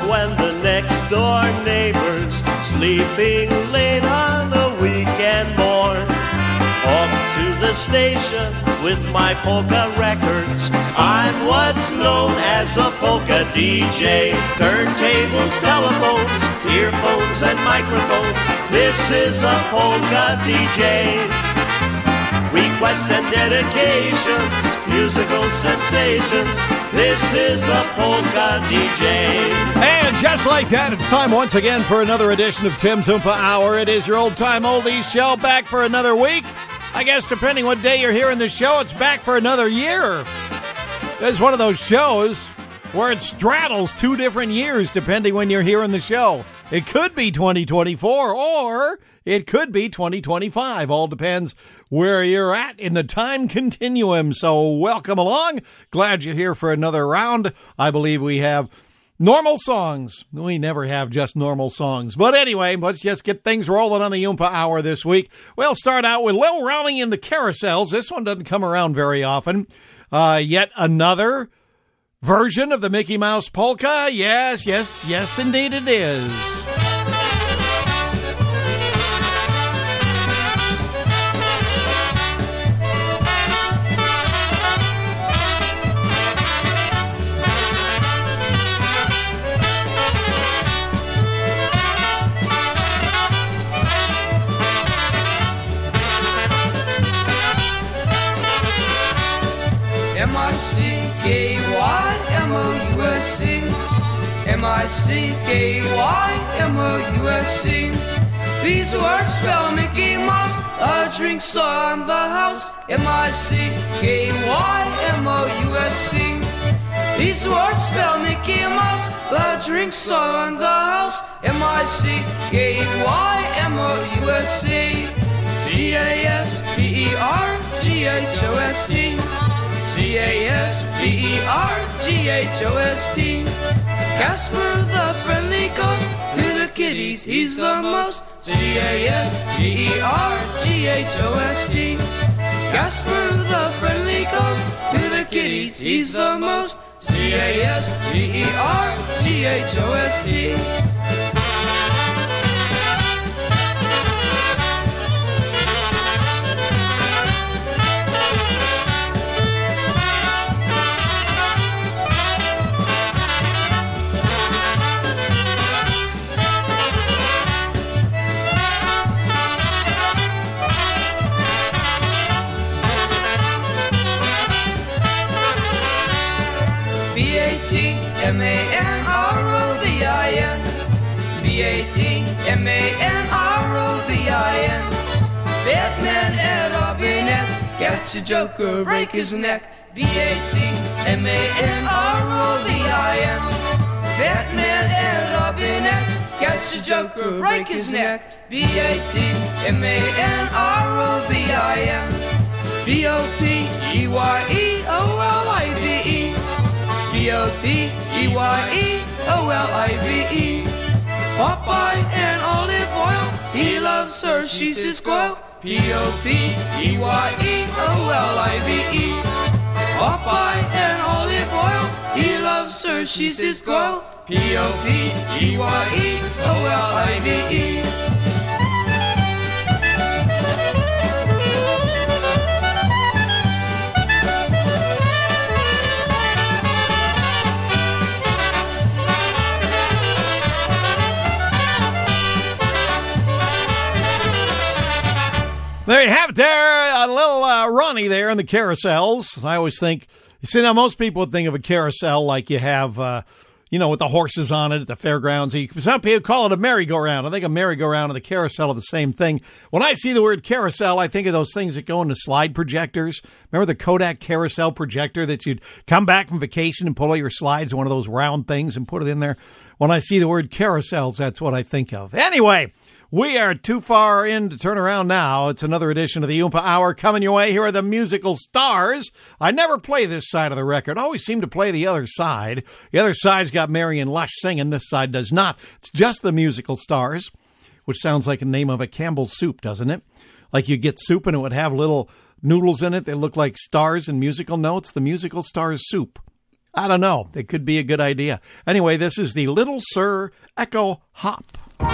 when the next door neighbor's sleeping late on a weekend morn. Off to the station with my polka records. I'm what's known as a polka DJ. Turntables, telephones, earphones and microphones. This is a polka DJ. Requests and dedications, musical sensations. This is a polka DJ. And just like that, it's time once again for another edition of Tim's Oompa Hour. It is your old-time oldies show, back for another week. I guess depending what day you're hearing the show, it's back for another year. It's one of those shows where it straddles 2 different years depending when you're hearing the show. It could be 2024 or it could be 2025. All depends where you're at in the time continuum. So welcome along. Glad you're here for another round. I believe we have normal songs. We never have just normal songs. But anyway, let's just get things rolling on the Oompa Hour this week. We'll start out with Lil Ronnie and the Carousels. This one doesn't come around very often. Yet another version of the Mickey Mouse Polka. Yes, indeed it is. M-I-C-K-Y-M-O-U-S-C M-I-C-K-Y-M-O-U-S-C These words spell Mickey Mouse. A drink saw in the house. M-I-C-K-Y-M-O-U-S-C These words spell Mickey Mouse. The drink saw in the house. M-I-C-K-Y-M-O-U-S-C C-A-S-P-E-R-G-H-O-S-T C-A-S-P-E-R-G-H-O-S-T Casper the friendly ghost. To the kiddies he's the most. C-A-S-P-E-R-G-H-O-S-T Casper the friendly ghost. To the kiddies he's the most. C-A-S-P-E-R-G-H-O-S-T B-A-T-M-A-N-R-O-V-I-N B-A-T-M-A-N-R-O-V-I-N Batman and Robinette catch a Joker, break his neck. B-A-T-M-A-N-R-O-V-I-N Batman and Robinette catch a Joker, break his neck. B-A-T-M-A-N-R-O-V-I-N B-O-P-E-Y-E-O-L-I-V-E B-O-P-E-Y-E-O-L-I-V-E Popeye and olive oil. He loves her, she's his girl. P-O-P-E-Y-E-O-L-I-V-E Popeye and olive oil. He loves her, she's his girl. P-O-P-E-Y-E-O-L-I-V-E There you have it there, a little Ronnie there in the Carousels. I always think, you see, now most people would think of a carousel like you have, with the horses on it at the fairgrounds. Some people call it a merry-go-round. I think a merry-go-round and the carousel are the same thing. When I see the word carousel, I think of those things that go into slide projectors. Remember the Kodak carousel projector that you'd come back from vacation and pull all your slides, one of those round things, and put it in there? When I see the word carousels, that's what I think of. Anyway, we are too far in to turn around now. It's another edition of the Oompa Hour coming your way. Here are the musical stars. I never play this side of the record. I always seem to play the other side. The other side's got Marion Lush singing. This side does not. It's just the musical stars, which sounds like the name of a Campbell's soup, doesn't it? Like you get soup and it would have little noodles in it. They look like stars and musical notes. The musical stars soup. I don't know. It could be a good idea. Anyway, this is the Little Sir Echo Hop.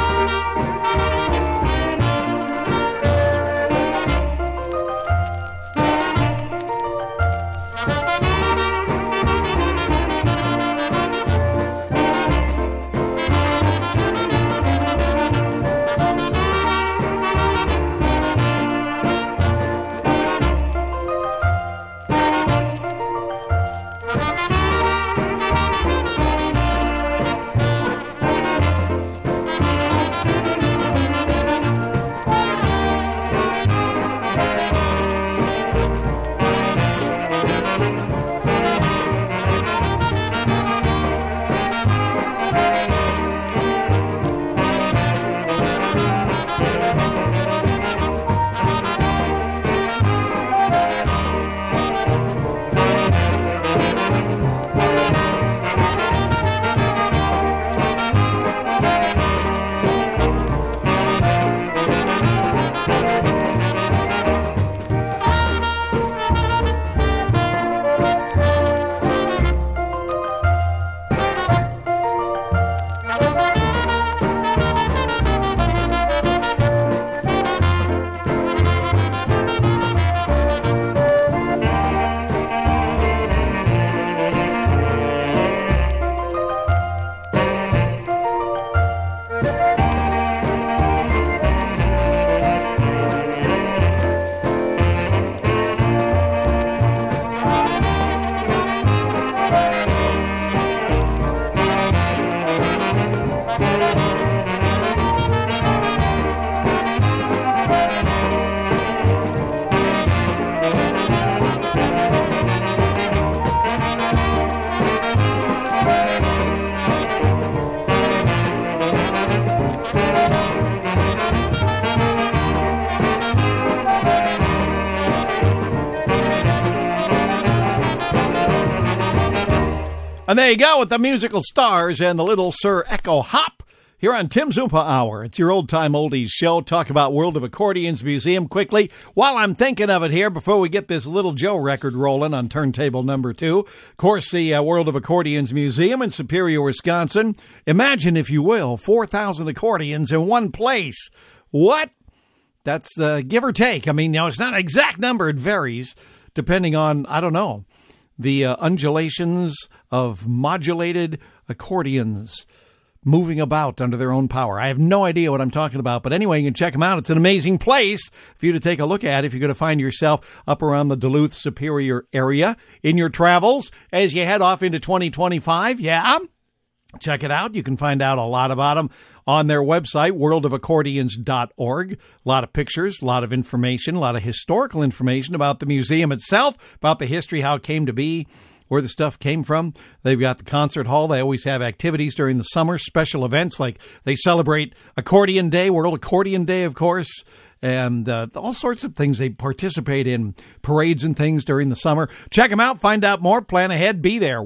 And there you go with the musical stars and the Little Sir Echo Hop here on Tim's Oompa Hour. It's your old-time oldies show. Talk about World of Accordions Museum quickly. While I'm thinking of it here, before we get this Little Joe record rolling on turntable number 2, of course, the World of Accordions Museum in Superior, Wisconsin. Imagine, if you will, 4,000 accordions in one place. What? That's give or take. I mean, it's not an exact number. It varies depending on, I don't know, the undulations of modulated accordions moving about under their own power. I have no idea what I'm talking about, but anyway, you can check them out. It's an amazing place for you to take a look at if you're going to find yourself up around the Duluth Superior area in your travels as you head off into 2025. Yeah, check it out. You can find out a lot about them on their website, worldofaccordions.org. A lot of pictures, a lot of information, a lot of historical information about the museum itself, about the history, how it came to be, where the stuff came from. They've got the concert hall. They always have activities during the summer, special events like they celebrate Accordion Day, World Accordion Day, of course, and all sorts of things. They participate in parades and things during the summer. Check them out. Find out more. Plan ahead. Be there.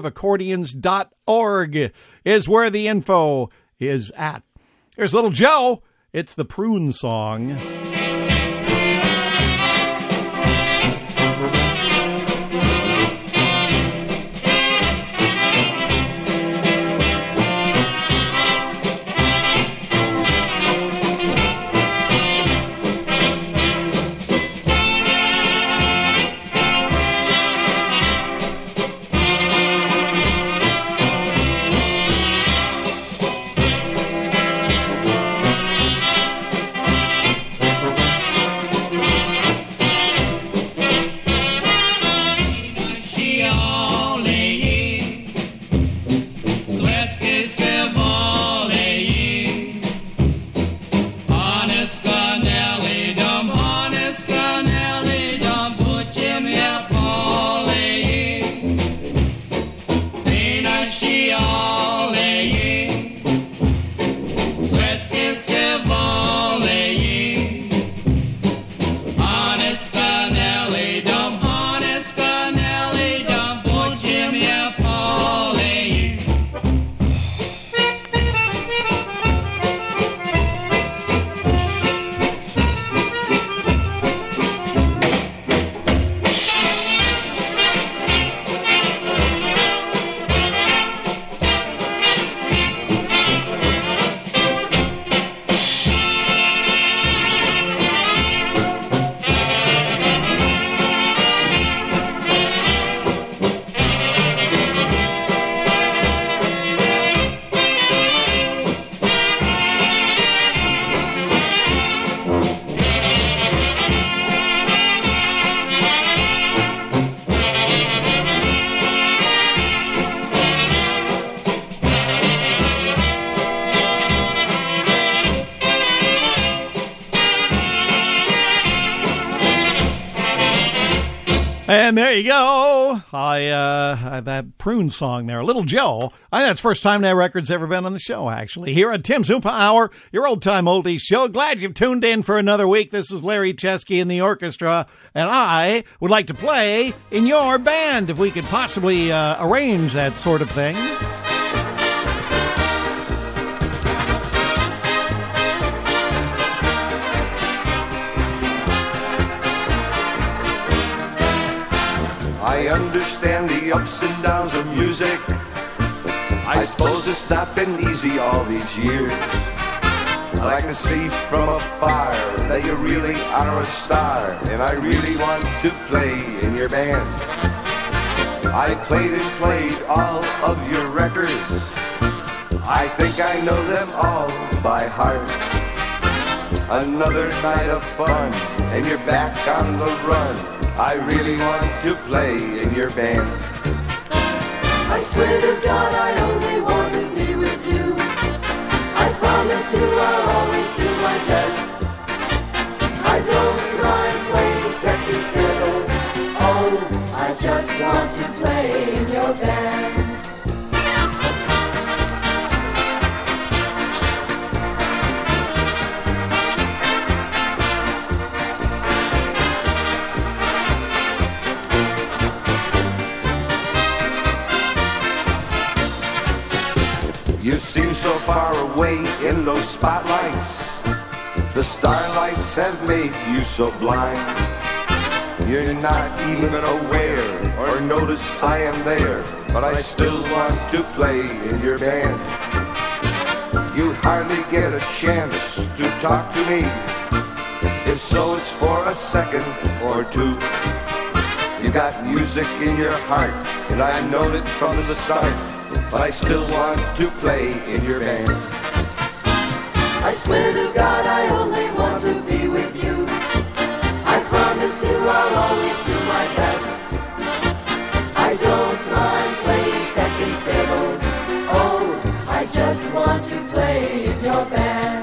Worldofaccordions.org is where the info is at. Here's Little Joe. It's the Prune Song. And there you go. That prune song there, Little Joe. I think that's the first time that record's ever been on the show, actually. Here at Tim's Oompa Hour, your old-time oldies show. Glad you've tuned in for another week. This is Larry Chesky and the orchestra, and I would like to play in your band, if we could possibly arrange that sort of thing. I understand the ups and downs of music. I suppose it's not been easy all these years. But I can see from afar that you really are a star, and I really want to play in your band. I played and played all of your records. I think I know them all by heart. Another night of fun, and you're back on the run. I really want to play in your band. I swear to God I only want to be with you. I promise you I'll always do my best. I don't mind playing second fiddle. Oh, I just want to play in your band. You seem so far away in those spotlights. The starlights have made you so blind. You're not even aware or notice I am there, but I still want to play in your band. You hardly get a chance to talk to me. If so, it's for a second or two. You got music in your heart, and I know it from the start. But I still want to play in your band. I swear to God I only want to be with you. I promise you I'll always do my best. I don't mind playing second fiddle. Oh, I just want to play in your band.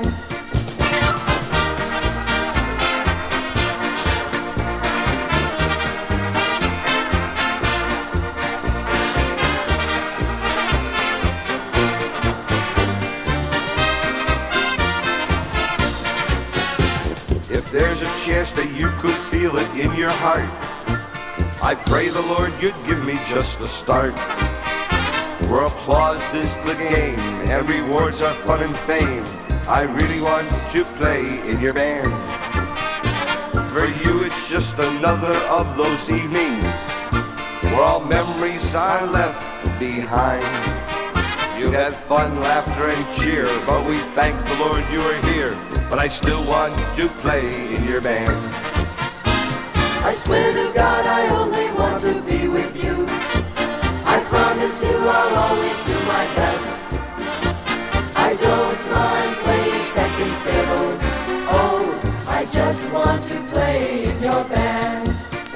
There's a chance that you could feel it in your heart. I pray the Lord you'd give me just a start, where applause is the game and rewards are fun and fame. I really want to play in your band. For you it's just another of those evenings where all memories are left behind. You had fun, laughter, and cheer, but we thank the Lord you are here. But I still want to play in your band. I swear to God I only want to be with you. I promise you I'll always do my best. I don't mind playing second fiddle. Oh, I just want to play in your band.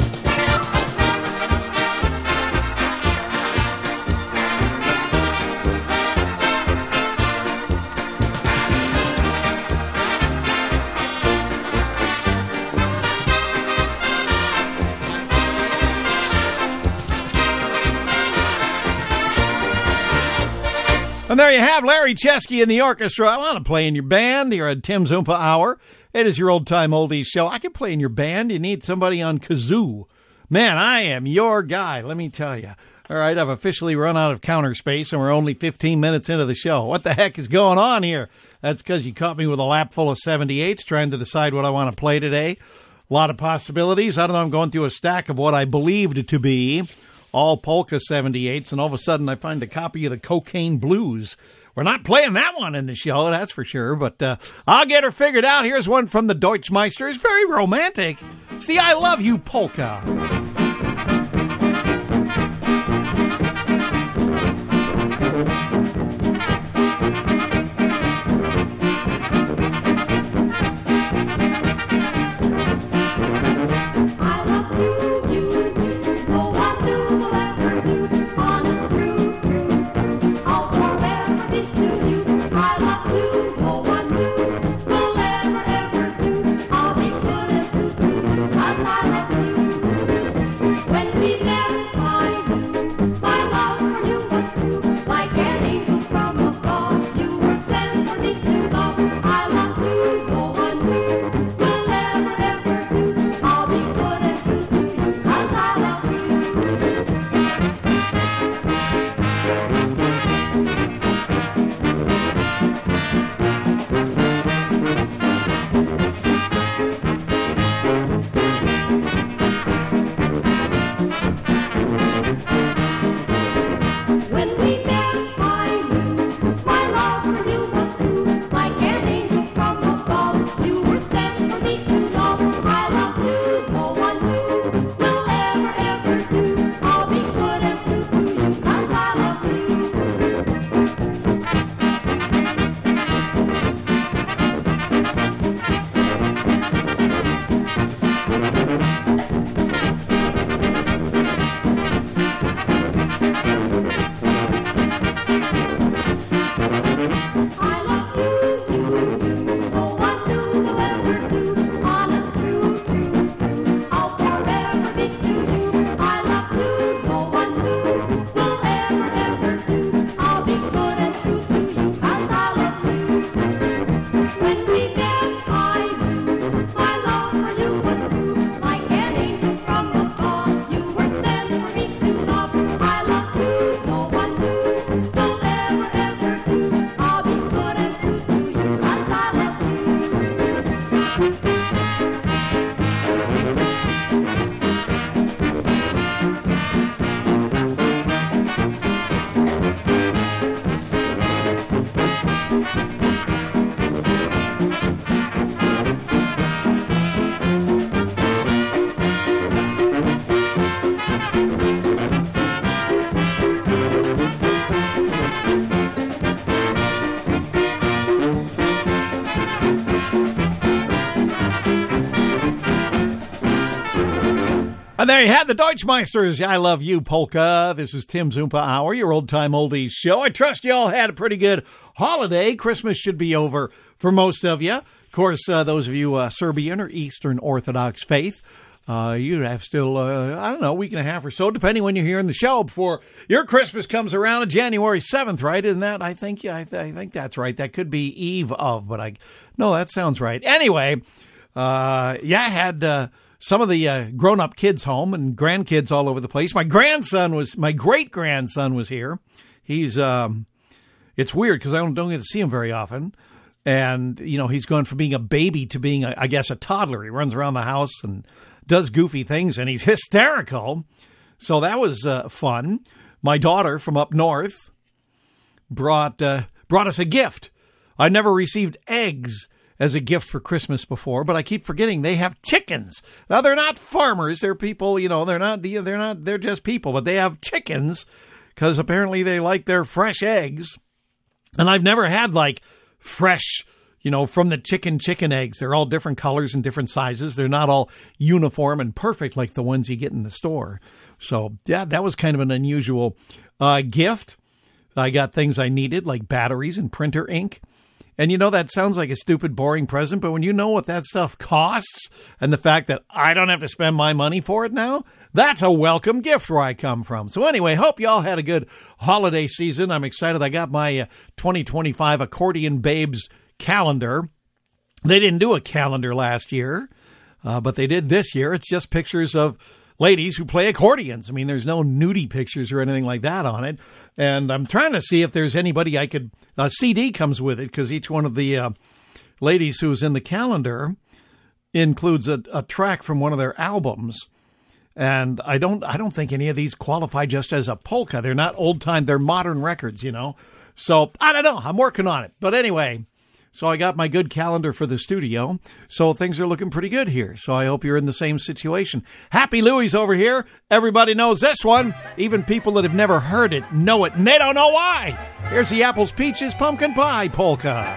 And there you have Larry Chesky and the orchestra. I want to play in your band. You're at Tim's Oompa Hour. It is your old-time oldies show. I can play in your band. You need somebody on kazoo. Man, I am your guy, let me tell you. All right, I've officially run out of counter space, and we're only 15 minutes into the show. What the heck is going on here? That's because you caught me with a lap full of 78s trying to decide what I want to play today. A lot of possibilities. I don't know, I'm going through a stack of what I believed to be all polka 78s, and all of a sudden I find a copy of the Cocaine Blues. We're not playing that one in the show, that's for sure, but I'll get her figured out. Here's one from the Deutschmeisters. Very romantic. It's the I Love You polka. When we And there you have the Deutschmeisters. I Love You Polka. This is Tim's Oompa Hour, your old-time oldies show. I trust you all had a pretty good holiday. Christmas should be over for most of you. Of course, those of you Serbian or Eastern Orthodox faith, you have still, I don't know, a week and a half or so, depending when you're hearing the show, before your Christmas comes around on January 7th, right? Isn't that? I think that's right. That could be eve of, but no, that sounds right. Anyway, I had some of the grown-up kids home and grandkids all over the place. My great-grandson was here. He's, it's weird because I don't get to see him very often. And, you know, he's gone from being a baby to being, I guess, a toddler. He runs around the house and does goofy things, and he's hysterical. So that was fun. My daughter from up north brought us a gift. I never received eggs as a gift for Christmas before, but I keep forgetting they have chickens. Now, they're not farmers. They're people, you know, they're just people, but they have chickens because apparently they like their fresh eggs. And I've never had like fresh, you know, from the chicken eggs. They're all different colors and different sizes. They're not all uniform and perfect like the ones you get in the store. So, yeah, that was kind of an unusual gift. I got things I needed like batteries and printer ink. And, you know, that sounds like a stupid, boring present, but when you know what that stuff costs and the fact that I don't have to spend my money for it now, that's a welcome gift where I come from. So anyway, hope y'all had a good holiday season. I'm excited. I got my 2025 Accordion Babes calendar. They didn't do a calendar last year, but they did this year. It's just pictures of ladies who play accordions. I mean, there's no nudie pictures or anything like that on it. And I'm trying to see if there's anybody I could, a CD comes with it because each one of the ladies who's in the calendar includes a track from one of their albums. And I don't think any of these qualify just as a polka. They're not old time, they're modern records, you know. So I don't know. I'm working on it. But anyway, so I got my good calendar for the studio. So things are looking pretty good here. So I hope you're in the same situation. Happy Louie's over here. Everybody knows this one. Even people that have never heard it know it, and they don't know why. Here's the Apples, Peaches, Pumpkin Pie Polka.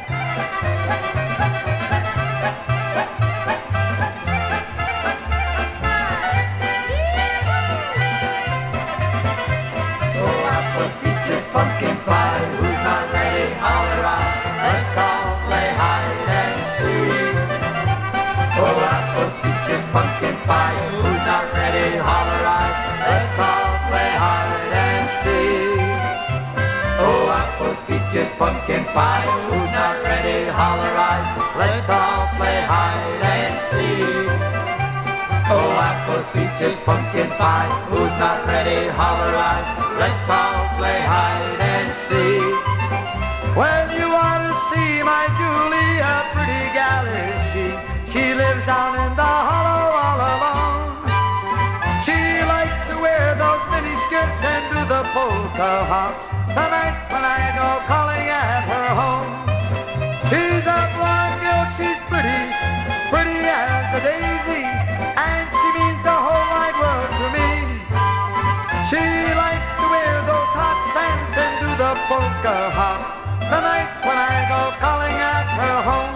Pumpkin pie, who's not ready, holler out. Let's all play hide and seek. Oh, apples, peaches, pumpkin pie, who's not ready, holler out. Let's all play hide and seek. Oh, apples, peaches, pumpkin pie, who's not ready, holler out. Let's all play hide and seek. Oh, apples, peaches, pumpkin pie, who's not ready, holler out. Let's all play hide and seek. Well, you ought to see my Julie, a pretty gal is she. She lives down in the hollow all alone. She likes to wear those mini skirts and do the polka hop. The nights when I go calling at her home. She's a blonde girl, she's pretty, pretty as a daisy, and she means the whole wide world to me. She likes to wear those hot pants and do the polka hop. The nights when I go calling at her home.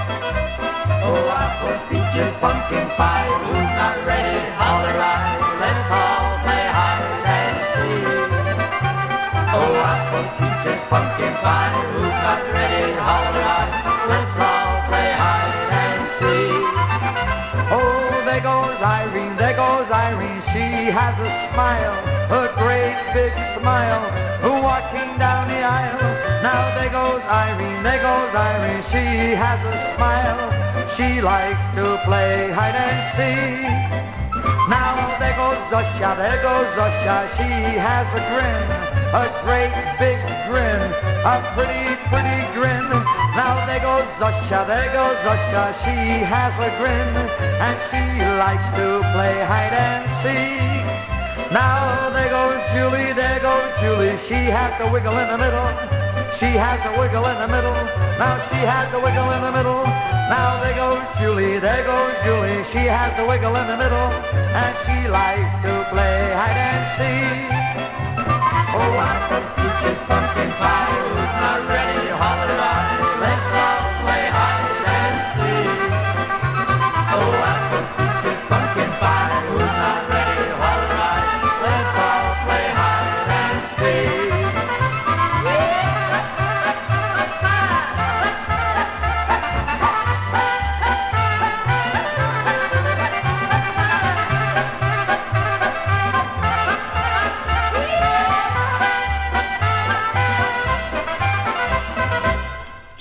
Oh, apples, peaches, pumpkin pie, who's not ready, holler out. Let's all play hide and seek. Oh, apples, peaches, pumpkin pie, who's not ready, holler out. Let's all play hide and seek. Oh, there goes Irene, there goes Irene. She has a smile, a great big smile, walking down the aisle. Now there goes Irene, there goes Irene. She has a smile, she likes to play hide and seek. Now there goes Zosha, there goes Zosha. She has a grin, a great big grin, a pretty, pretty grin. Now there goes Zosha, there goes Zosha. She has a grin, and she likes to play hide and seek. Now there goes Julie, there goes Julie. She has to wiggle in the middle. She has to wiggle in the middle. Now she has to wiggle in the middle. Now there goes Julie, there goes Julie. She has to wiggle in the middle, and she likes to play hide and seek. Oh, apples, peaches, pumpkin pie, who's not ready, holler out. Let's all play hide and seek. Oh, apples, peaches, pumpkin pie, who's not ready,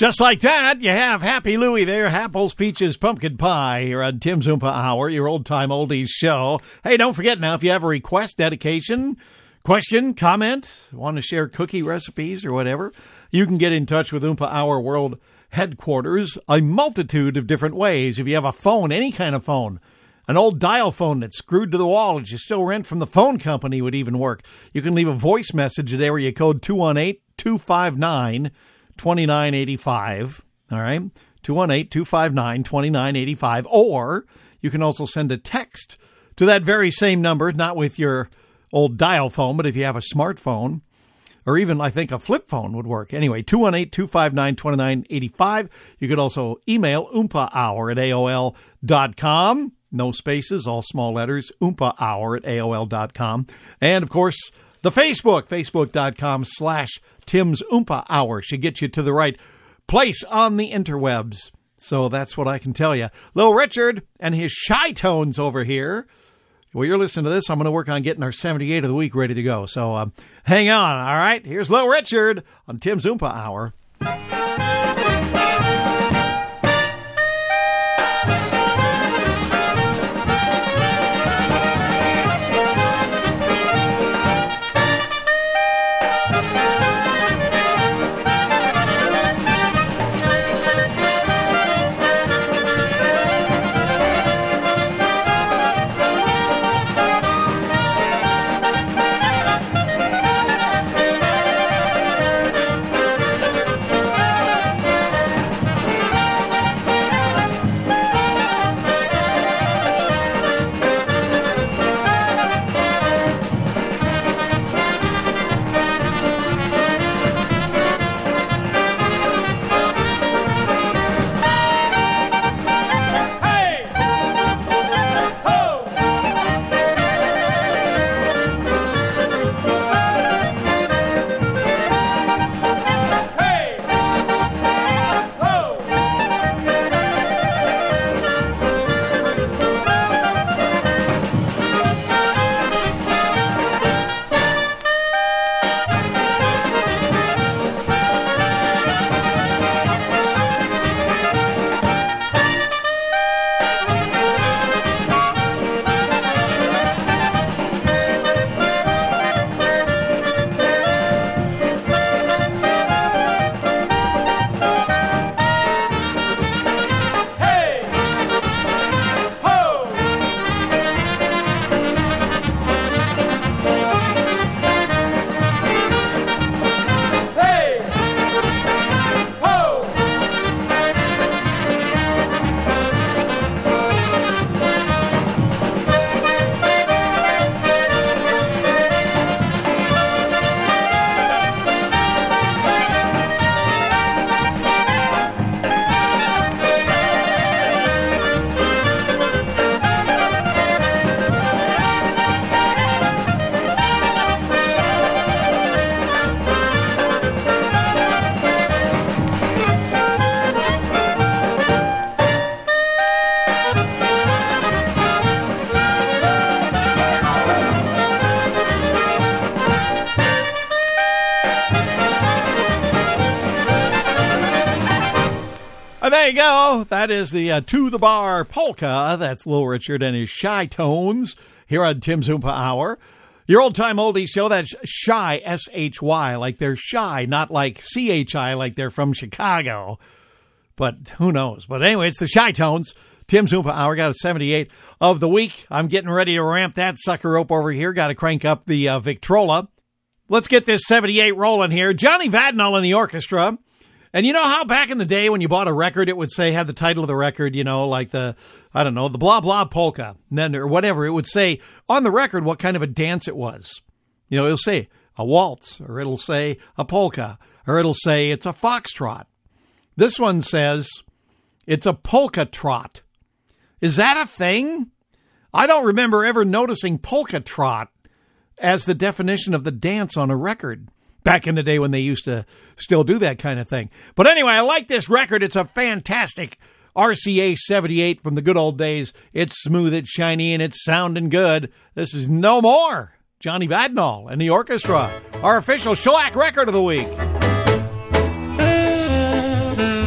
Just like that, you have Happy Louie there, apples, peaches, pumpkin pie here on Tim's Oompa Hour, your old-time oldies show. Hey, don't forget now, if you have a request, dedication, question, comment, want to share cookie recipes or whatever, you can get in touch with Oompa Hour World Headquarters a multitude of different ways. If you have a phone, any kind of phone, an old dial phone that's screwed to the wall that you still rent from the phone company would even work. You can leave a voice message at area code 218-259-2985. All right, 218-259-2985. Or you can also send a text to that very same number, not with your old dial phone, but if you have a smartphone, or even, I think, a flip phone would work. Anyway, 218-259-2985. You could also email oompahour@aol.com. No spaces, all small letters, oompahour@aol.com. And, of course, the Facebook, facebook.com/Tim's Oompa Hour should get you to the right place on the interwebs. So that's what I can tell you. Little Richard and his shy tones over here. Well, you're listening to this. I'm going to work on getting our 78 of the week ready to go. So hang on, all right? Here's Little Richard on Tim's Oompa Hour. There you go. That is the To the Bar Polka. That's Little Richard and his Shy Tones here on Tim's Oompa Hour. Your old-time oldie show, that's Shy, S-H-Y, like they're shy, not like C-H-I, like they're from Chicago. But who knows? But anyway, it's the Shy Tones. Tim's Oompa Hour got a 78 of the week. I'm getting ready to ramp that sucker up over here. Got to crank up the Victrola. Let's get this 78 rolling here. Johnny Vadnal in the orchestra. And you know how back in the day when you bought a record, it would say, have the title of the record, you know, like the blah, blah polka, and then, or whatever. It would say on the record what kind of a dance it was. You know, it'll say a waltz, or it'll say a polka, or it'll say it's a foxtrot. This one says it's a polka trot. Is that a thing? I don't remember ever noticing polka trot as the definition of the dance on a record. Back in the day when they used to still do that kind of thing. But anyway, I like this record. It's a fantastic RCA 78 from the good old days. It's smooth, it's shiny, and it's sounding good. This is No More. Johnny Vadnal and the orchestra. Our official shellac record of the week.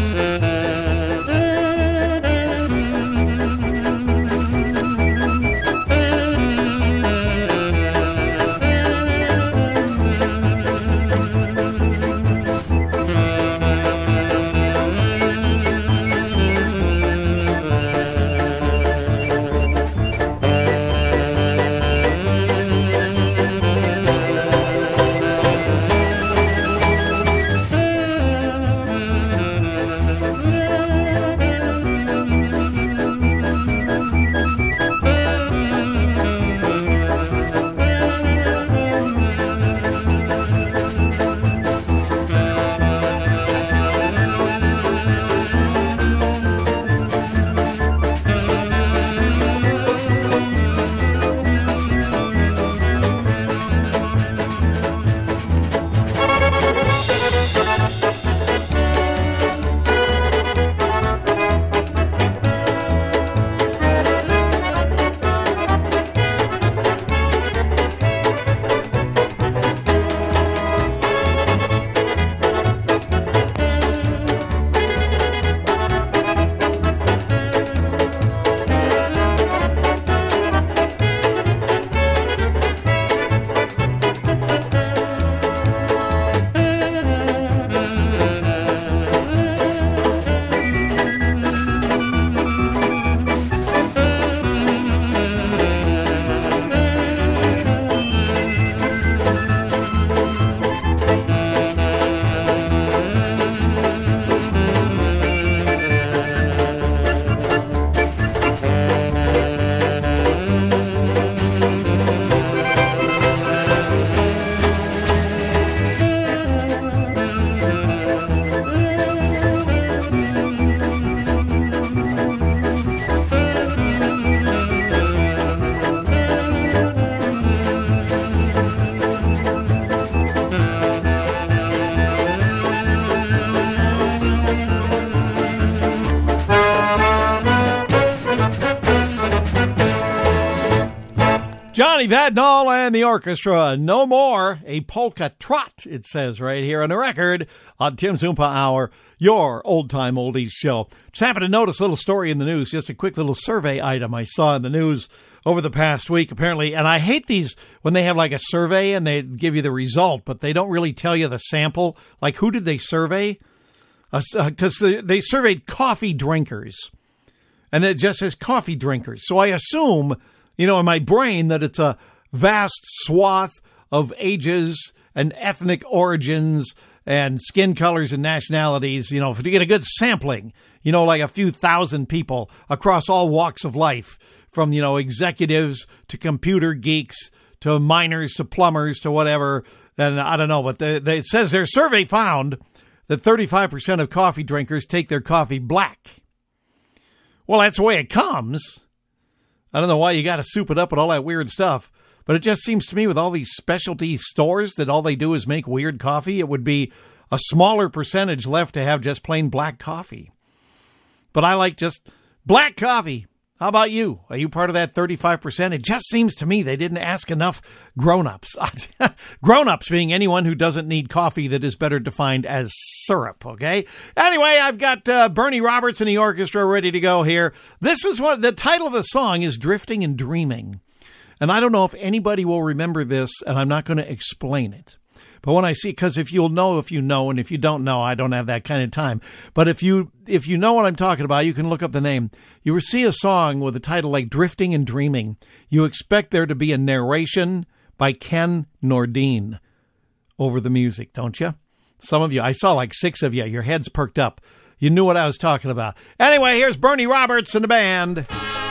Johnny Vadnal and the orchestra. No more a polka trot, it says right here on the record on Tim's Oompa Hour, your old-time oldies show. Just happened to notice a little story in the news, just a quick little survey item I saw in the news over the past week, apparently. And I hate these when they have like a survey and they give you the result, but they don't really tell you the sample. Like, who did they survey? Because they surveyed coffee drinkers. And it just says coffee drinkers. So I assume, you know, in my brain that it's a vast swath of ages and ethnic origins and skin colors and nationalities, you know, to get a good sampling, you know, like a few thousand people across all walks of life, from, you know, executives to computer geeks to miners to plumbers to whatever. And I don't know, but it says their survey found that 35% of coffee drinkers take their coffee black. Well, that's the way it comes. I don't know why you got to soup it up with all that weird stuff, but it just seems to me with all these specialty stores that all they do is make weird coffee, it would be a smaller percentage left to have just plain black coffee. But I like just black coffee. How about you? Are you part of that 35%? It just seems to me they didn't ask enough grown-ups. Grown-ups being anyone who doesn't need coffee that is better defined as syrup, okay? Anyway, I've got Bernie Roberts and the orchestra ready to go here. This is what the title of the song is, Drifting and Dreaming. And I don't know if anybody will remember this, and I'm not going to explain it. But when I see, because if you'll know, if you know, and if you don't know, I don't have that kind of time. But if you know what I'm talking about, you can look up the name. You will see a song with a title like Drifting and Dreaming. You expect there to be a narration by Ken Nordine over the music, don't you? Some of you, I saw like 6 of you, your heads perked up. You knew what I was talking about. Anyway, here's Bernie Roberts and the band.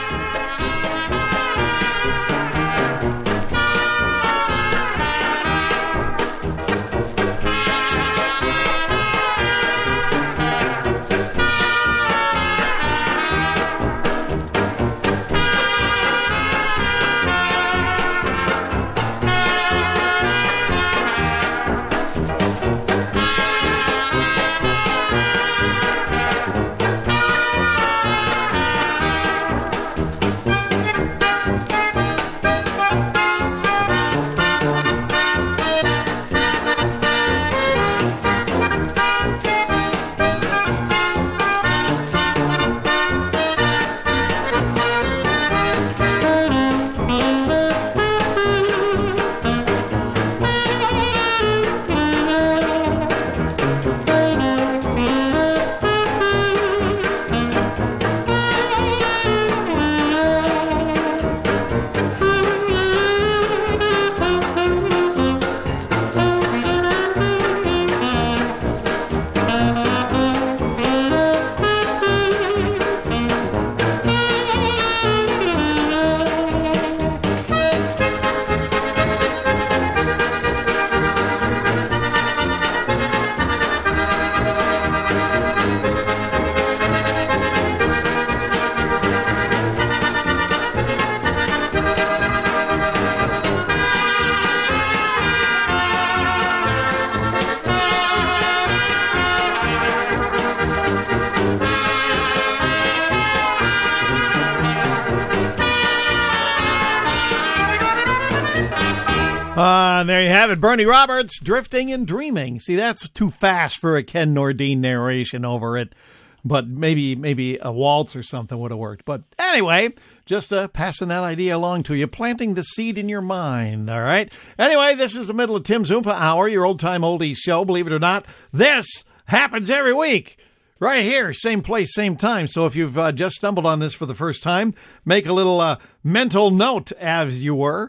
And there you have it, Bernie Roberts, Drifting and Dreaming. See, that's too fast for a Ken Nordine narration over it, but maybe a waltz or something would have worked. But anyway, just passing that idea along to you, planting the seed in your mind, all right? Anyway, this is the middle of Tim's Oompa Hour, your old-time oldies show. Believe it or not, this happens every week. Right here, same place, same time. So if you've just stumbled on this for the first time, make a little mental note, as you were,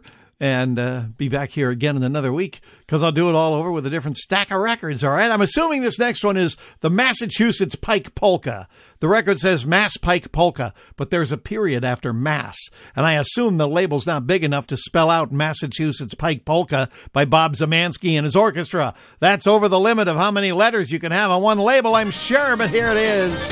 and be back here again in another week, because I'll do it all over with a different stack of records, all right? I'm assuming this next one is the Massachusetts Pike Polka. The record says Mass Pike Polka, but there's a period after Mass, and I assume the label's not big enough to spell out Massachusetts Pike Polka by Bob Zemansky and his orchestra. That's over the limit of how many letters you can have on one label, I'm sure, but here it is.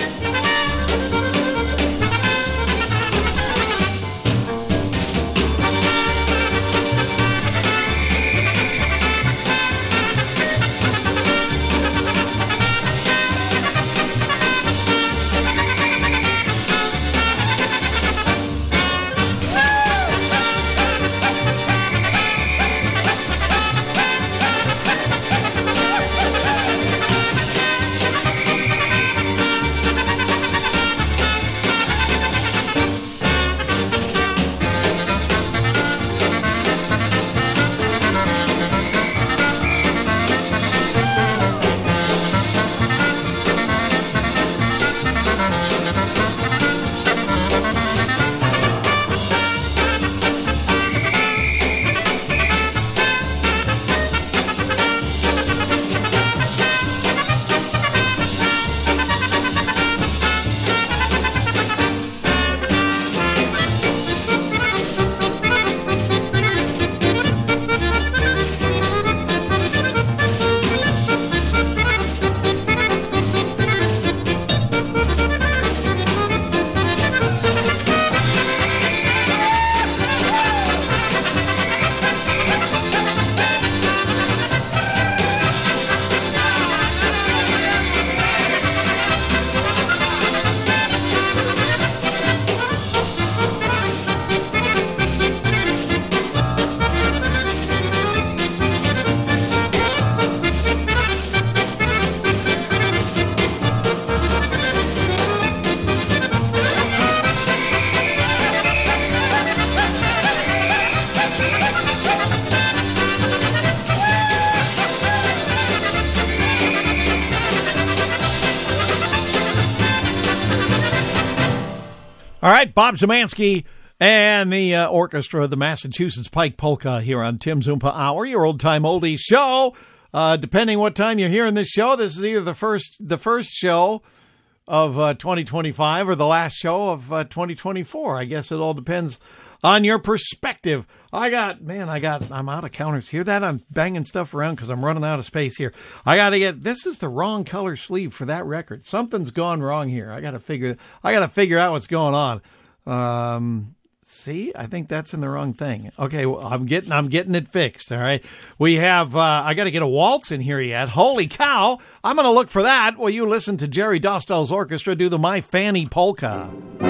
All right, Bob Zemansky and the orchestra of the Massachusetts Pike Polka here on Tim's Oompa Hour, your old-time oldies show. Depending what time you're hearing this show, this is either the first show of 2025 or the last show of 2024. I guess it all depends on your perspective. I'm out of counters. Hear that? I'm banging stuff around because I'm running out of space here. This is the wrong color sleeve for that record. Something's gone wrong here. I got to figure out what's going on. See, I think that's in the wrong thing. Okay, well, I'm getting it fixed. All right, we have. I got to get a waltz in here yet. Holy cow! I'm going to look for that. While you listen to Jerry Dostal's orchestra do the My Fanny Polka.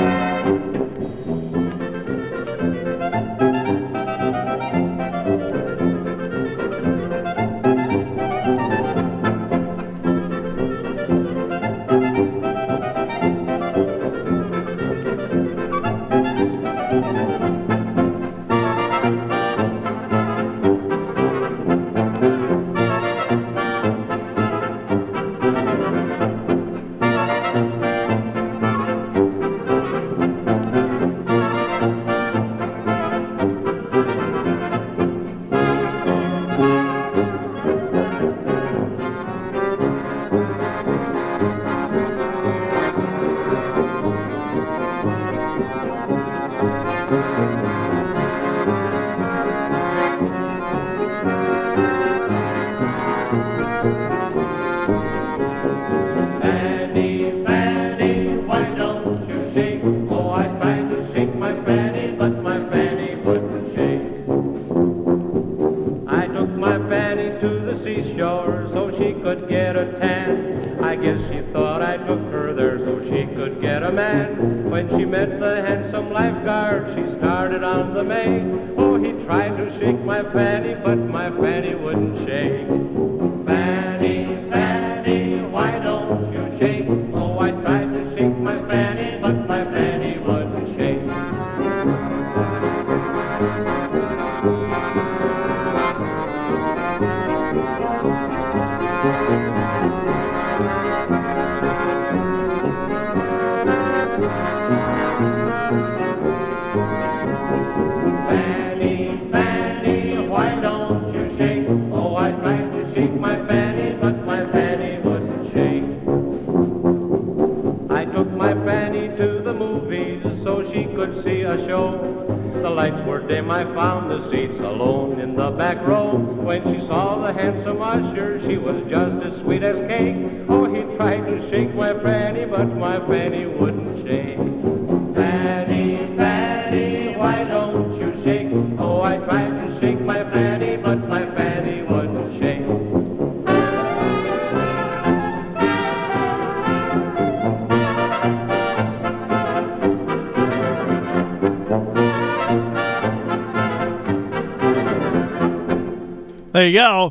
There you go.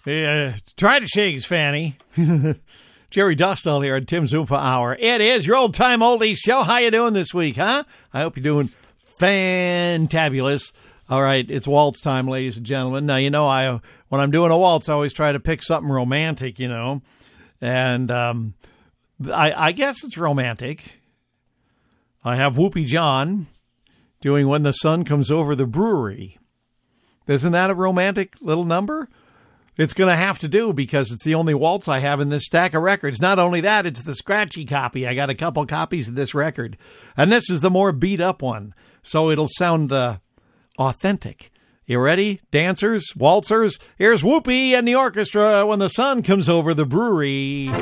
Try to shake his fanny. Jerry Dostal here on Tim's Oompa Hour. It is your old-time oldies show. How you doing this week, huh? I hope you're doing fantabulous. All right, it's waltz time, ladies and gentlemen. Now, when I'm doing a waltz, I always try to pick something romantic, And I guess it's romantic. I have Whoopie John doing When the Sun Comes Over the Brewery. Isn't that a romantic little number? It's going to have to do because it's the only waltz I have in this stack of records. Not only that, it's the scratchy copy. I got a couple copies of this record. And this is the more beat up one. So it'll sound authentic. You ready? Dancers, waltzers, here's Whoopie and the orchestra When the Sun Comes Over the Brewery.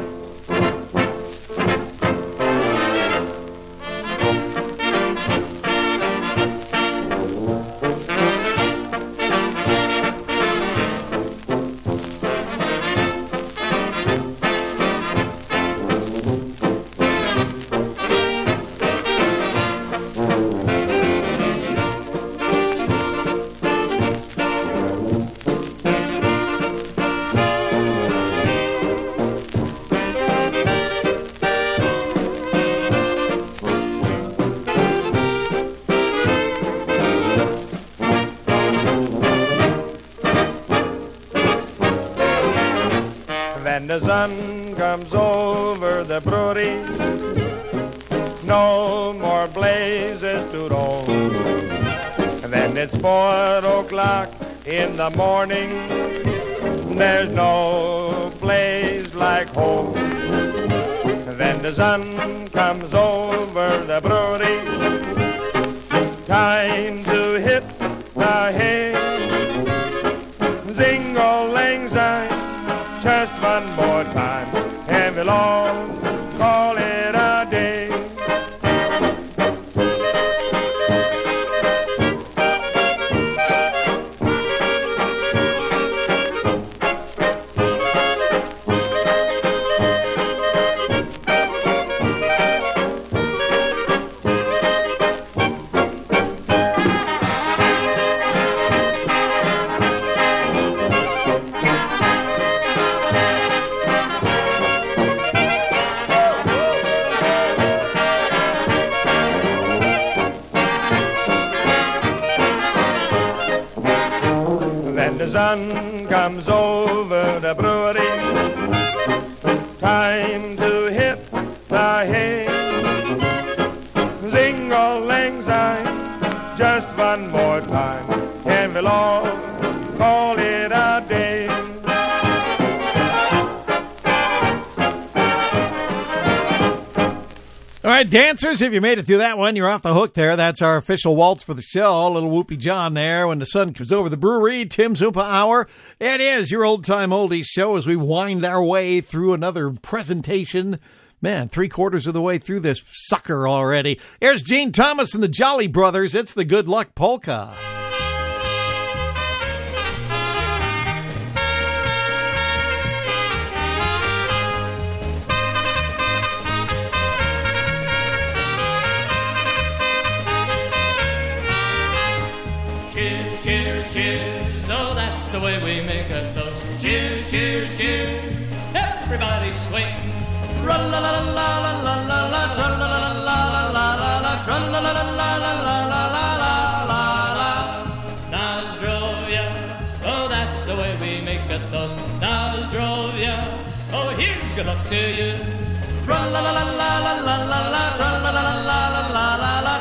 When the sun comes over the brewery, no more blazes to roll. And then it's 4 o'clock in the morning, there's no blaze like home. Then the sun comes over the brewery, time to hit the hay. Zing-a-lang-syne, just one more time, and we'll all call it a day. Sun comes over the brewery, time to hit the hay. Zing-a-lang-syne, just one more time, and we'll all call it a day. All right, dancers, if you made it through that one, you're off the hook there. That's our official waltz for the show. Little Whoopie John there. When the sun comes over the brewery, Tim's Oompa Hour. It is your old-time oldies show as we wind our way through another presentation. Man, 3/4 of the way through this sucker already. Here's Gene Thomas and the Jolly Brothers. It's the Good Luck Polka. The way we make a toast. Cheers, cheers, cheers. Everybody swing. Tra-la-la-la-la-la-la-la, tra-la-la-la-la-la-la-la, tra-la-la-la-la-la-la-la-la. Nazdrovya, oh, that's the way we make a toast. Nazdrovya, oh, here's good luck to you. Tra-la-la-la-la-la-la-la, tra-la-la-la-la-la-la-la,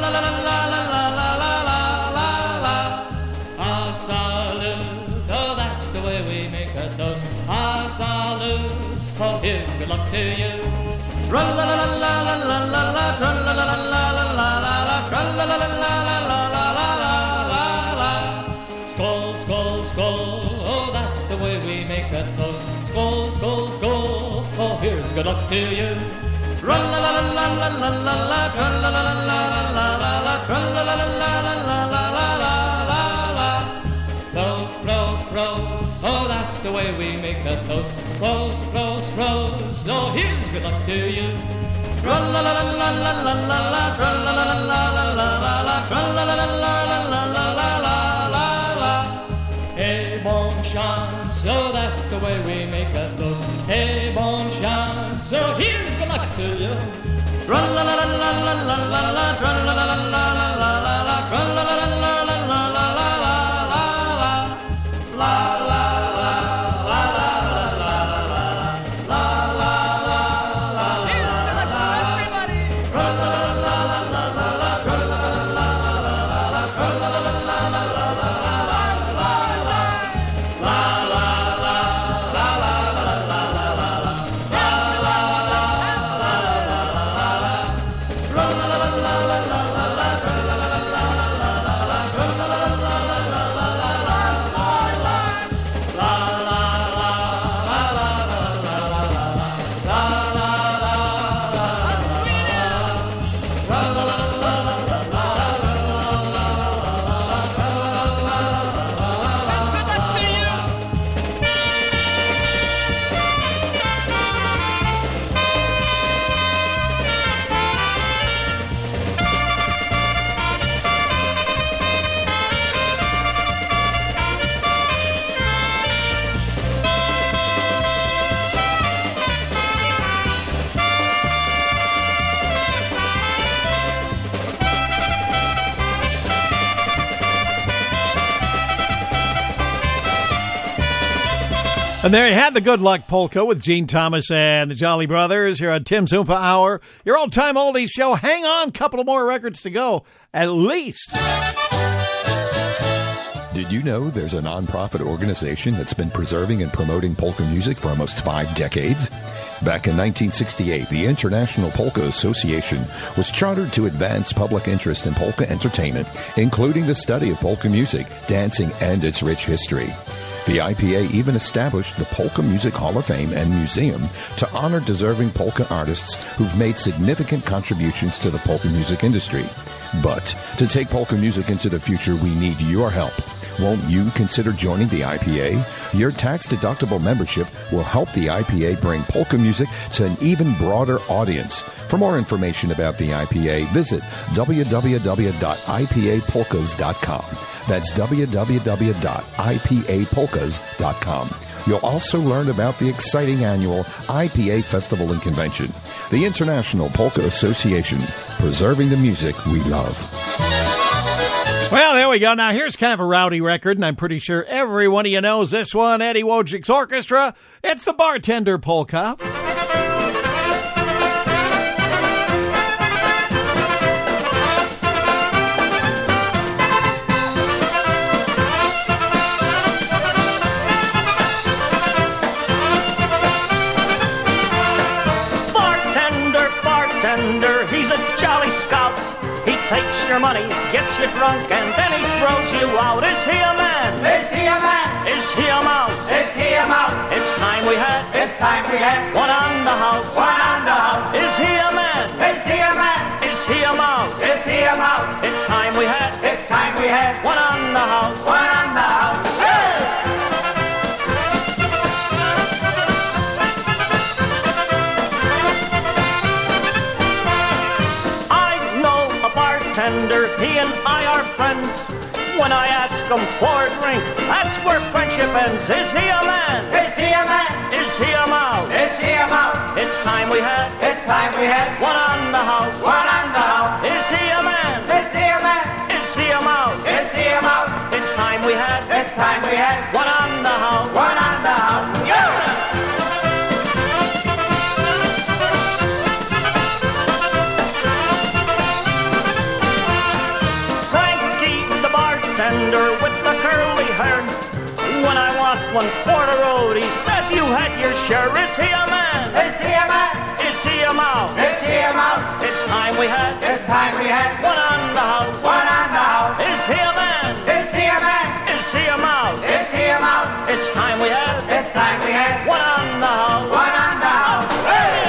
tra-la-la-la-la-la-la-la-la. Ah, salute. Oh, that's the way we make a toast. Ah, salute. Oh, here's good luck to you. Tra-la-la-la-la-la-la-la, tra-la-la-la-la-la-la-la, tra-la-la-la-la-la-la-la-la. Skål, skål, skål. Oh, that's the way we make a toast. Skål, skål, skål. Oh, here's good luck to you. Tra-la-la-la-la-la-la-la, tra-la-la-la-la-la-la-la, tra-la-la-la-la-la-la-la-la. Close, close, close, oh, that's the way we make a toast. Close, close, close, oh, here's good luck to you. Tra-la-la-la-la-la-la-la, tra-la-la-la-la-la-la-la, tra-la-la-la-la-la-la-la-la. Hey, bon chance, oh, that's the way we make a toast. Hey, bon chance, oh, here's good luck to you. Tra-la-la-la-la-la-la-la, tra-la-la-la-la-la-la-la, tra-la-la-la-la-la-la-la-la. La la la la la la la la la la la. Everybody! La la la la la la la, la la la la la la, la la la la la la la la. La la la la la la la la la, la la la la la la la. La la la la la la la, la la la la la la. And there you had the Good Luck Polka with Gene Thomas and the Jolly Brothers here on Tim's Oompa Hour, your old-time oldies show. Hang on, couple of more records to go, at least. Did you know there's a nonprofit organization that's been preserving and promoting polka music for almost 5 decades? Back in 1968, the International Polka Association was chartered to advance public interest in polka entertainment, including the study of polka music, dancing, and its rich history. The IPA even established the Polka Music Hall of Fame and Museum to honor deserving polka artists who've made significant contributions to the polka music industry. But to take polka music into the future, we need your help. Won't you consider joining the IPA? Your tax-deductible membership will help the IPA bring polka music to an even broader audience. For more information about the IPA, visit www.ipapolkas.com. That's www.ipapolkas.com. You'll also learn about the exciting annual IPA Festival and Convention. The International Polka Association, preserving the music we love. Well, there we go. Now, here's kind of a rowdy record, and I'm pretty sure every one of you knows this one, Eddie Wojcik's Orchestra. It's the Bartender Polka. Bartender, he's a jolly scout. He takes your money, gets you drunk, and then he throws you out. Is he a man? Is he a man? Is he a mouse? Is he a mouse? It's time we had one on the house. One on the house. Is he a man? Is he a man? Is he a mouse? Is he a mouse? It's time we had one on the house. One on the house. Bartender, he and I are friends. When I ask him for a drink, that's where friendship ends. Is he a man? Is he a man? Is he a mouse? Is he a mouse? It's time we had one on the house. One on the house. Is he a man? Is he a man? Is he a mouse? Is he a mouse? It's time we had one on the house. One on the house. Yeah! With the curly hair. When I want one for the road, he says you had your share. Is he a man? Is he a man? Is he a mouse? Is he a mouse? It's time we had one on the house. One on the house. Is he a man? Is he a man? Is he a mouse? Is he a mouse? It's time we had one on the house. One on the house. Hey!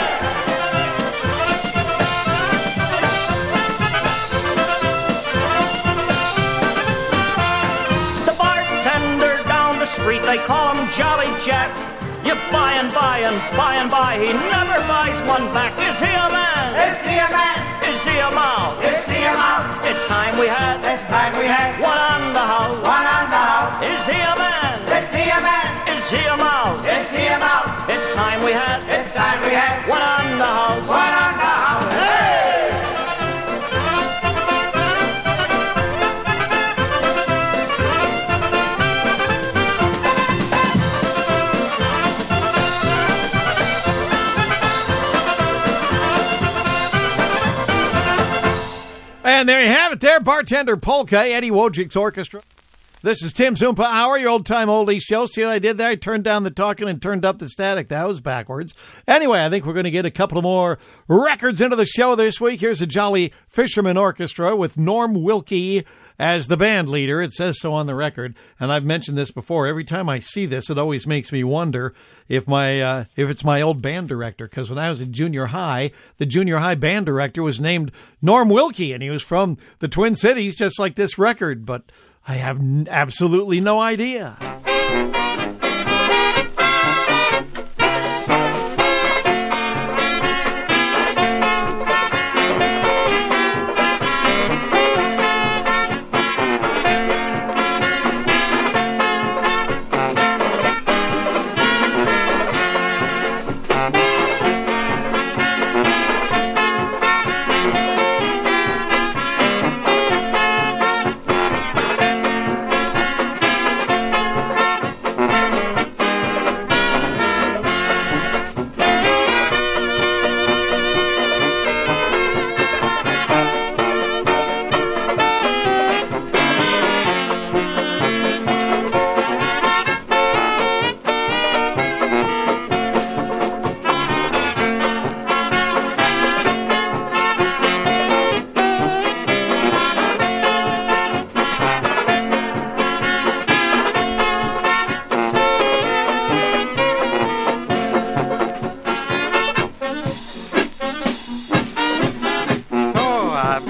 Street, they call him Jolly Jack. You buy and buy and buy and buy, he never buys one back. Is he a man? Is he a man? Is he a mouse? Is he a mouse? It's time we had one on the house. One on the house. Is he a man? Is he a man? Is he a mouse? Is he a mouse? It's time we had one on the house. One on the house. Hey! And there you have it there, Bartender Polka, Eddie Wojcik's Orchestra. This is Tim's Oompa Hour, your old-time oldie show. See what I did there? I turned down the talking and turned up the static. That was backwards. Anyway, I think we're going to get a couple more records into the show this week. Here's a Jolly Fisherman Orchestra with Norm Wilkie as the band leader. It says so on the record, and I've mentioned this before. Every time I see this, it always makes me wonder if it's my old band director, because when I was in junior high, the junior high band director was named Norm Wilkie, and he was from the Twin Cities, just like this record, but I have absolutely no idea.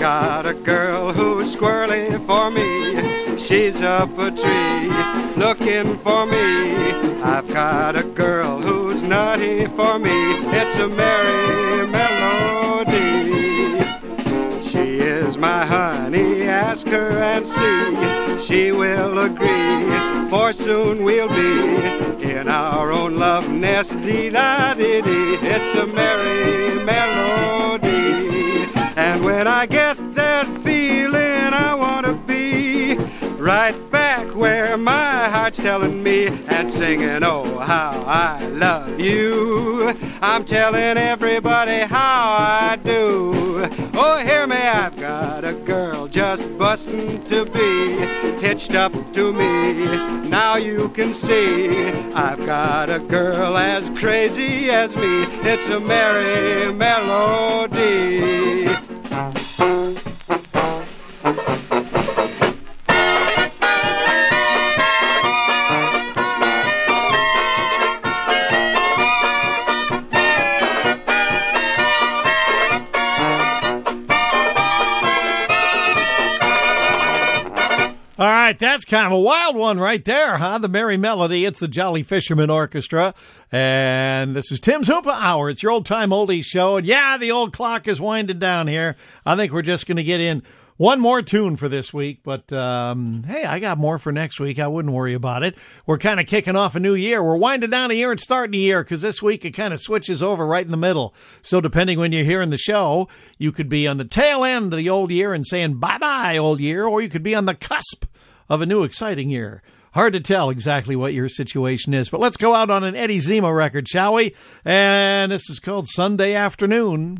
got a girl who's squirrely for me. She's up a tree looking for me. I've got a girl who's nutty for me. It's a merry melody. She is my honey, ask her and see. She will agree, for soon we'll be in our own love nest, dee-da-dee-dee. It's a merry melody. And when I get that feeling, I want to be right back where my heart's telling me and singing, oh, how I love you. I'm telling everybody how I do. Oh, hear me, I've got a girl just bustin' to be hitched up to me. Now you can see I've got a girl as crazy as me. It's a merry melody. All right, that's kind of a wild one right there, huh? The Merry Melody. It's the Jolly Fisherman Orchestra. And this is Tim's Oompa Hour. It's your old-time oldies show. And yeah, the old clock is winding down here. I think we're just going to get in one more tune for this week. But, hey, I got more for next week. I wouldn't worry about it. We're kind of kicking off a new year. We're winding down a year and starting a year because this week it kind of switches over right in the middle. So depending when you're hearing the show, you could be on the tail end of the old year and saying bye-bye, old year, or you could be on the cusp of a new exciting year. Hard to tell exactly what your situation is, but let's go out on an Eddie Zima record, shall we? And this is called Sunday Afternoon.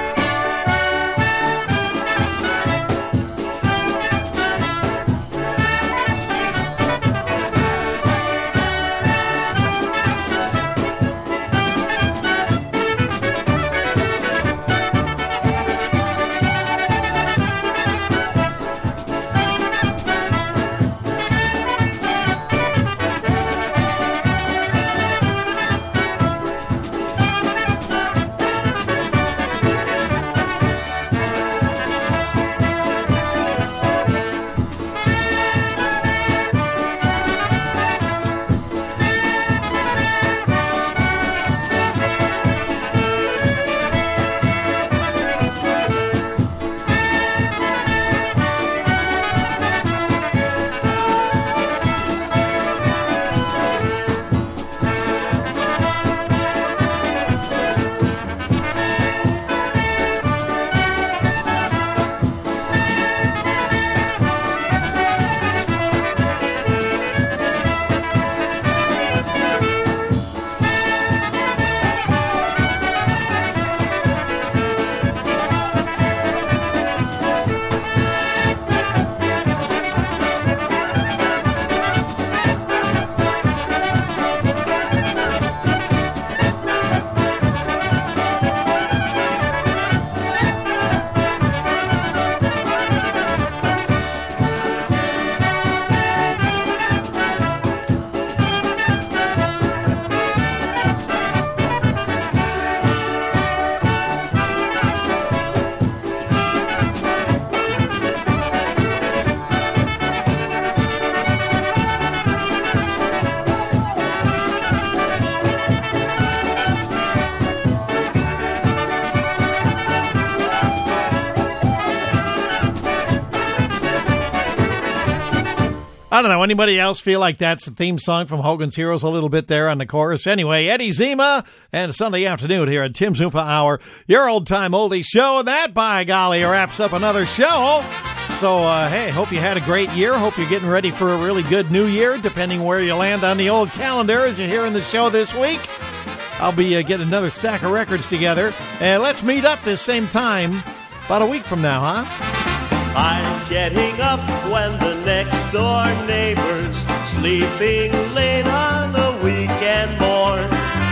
I don't know. Anybody else feel like that's the theme song from Hogan's Heroes a little bit there on the chorus? Anyway, Eddie Zima and Sunday afternoon here at Tim's Oompa Hour, your old-time oldie show. And that, by golly, wraps up another show. So, hey, hope you had a great year. Hope you're getting ready for a really good new year, depending where you land on the old calendar as you're hearing the show this week. I'll be getting another stack of records together. And let's meet up this same time about a week from now, huh? I'm getting up when the next door neighbor's sleeping late on a weekend morn.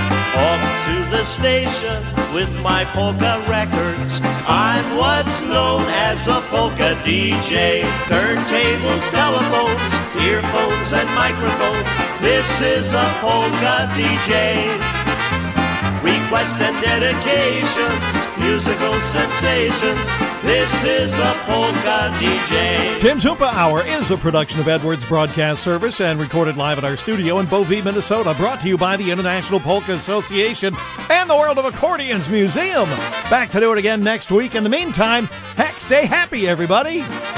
Off to the station with my polka records. I'm what's known as a polka DJ. Turntables, telephones, earphones and microphones. This is a polka DJ. requests and dedications, musical sensations. This is a polka DJ. Tim's Oompa Hour is a production of Edwards Broadcast Service and recorded live at our studio in Beauvais, Minnesota. Brought to you by the International Polka Association and the World of Accordions Museum. Back to do it again next week. In the meantime, heck, stay happy, everybody.